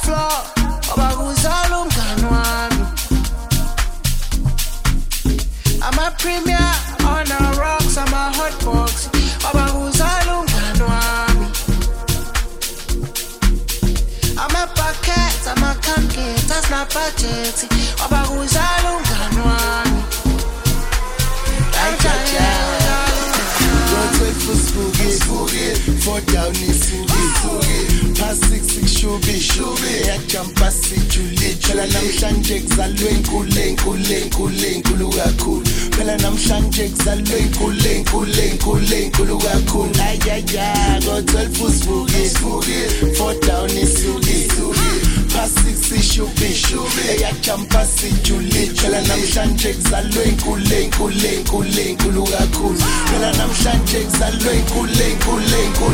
floor, obakuzala umngani wami. I'm a premier on the rocks, I'm a hot box, obakuzala umngani wami. I'm a packet, I'm a canket, that's not budget, obakuzala umngani wami. For down is Sugi, past 6 shubi, ya jumpa si Julie, pela namshanje kuzalwe nkulu kakhulu, pela namshanje kuzalwe nkulu kakhulu, ayaya, go 12 Sugi, for down is Sugi, past 6 shubi, ya jumpa si Julie, pela namshanje kuzalwe nkulu kakhulu, pela namshanje kuzalwe nkulu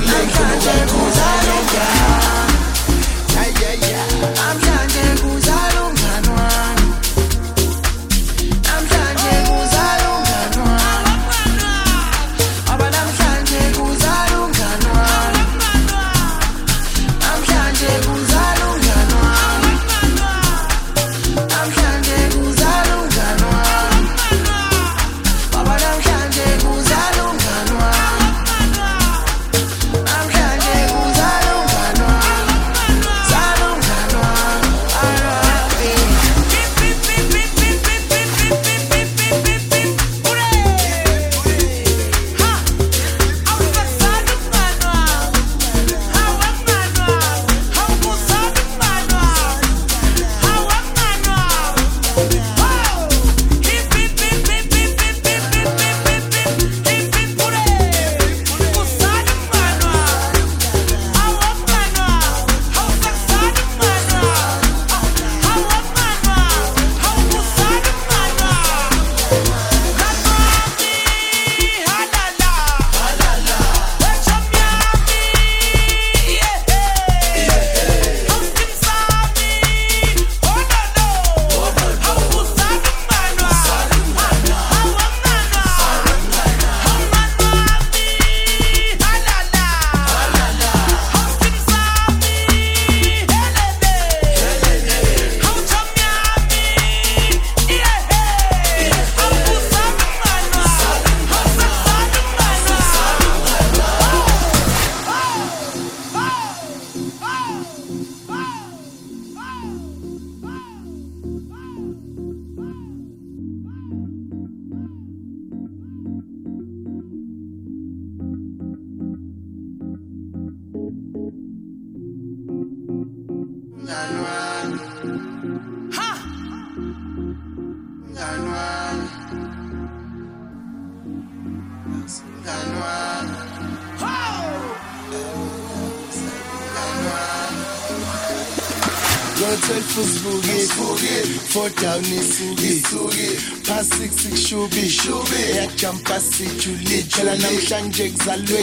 For down is Sugi, past 6 shubi, ya jumpa si Julie, pela namshanje kuzalwe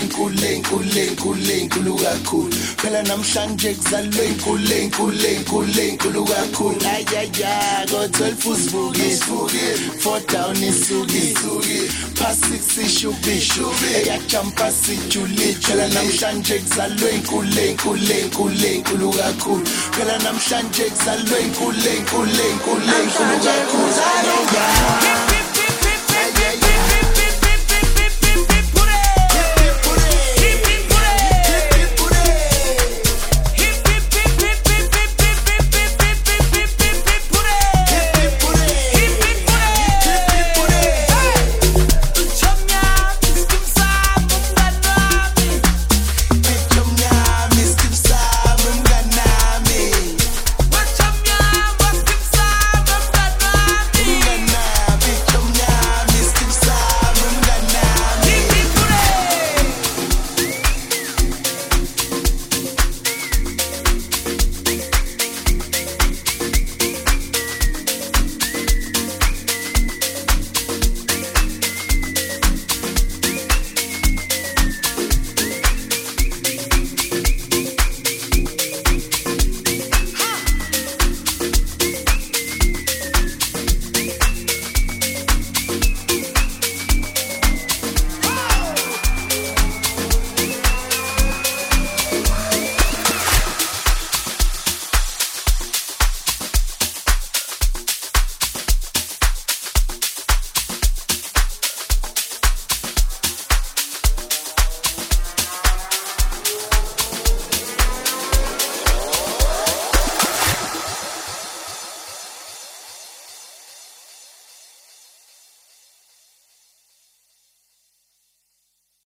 nkulu kakhulu, pela namshanje kuzalwe nkulu kakhulu, ayaya, go 12 Sugi, for down is Sugi, past 6 shubi, ya jumpa si Julie, pela namshanje kuzalwe nkulu kakhulu, pela namshanje kuzalwe nkulu kakhulu.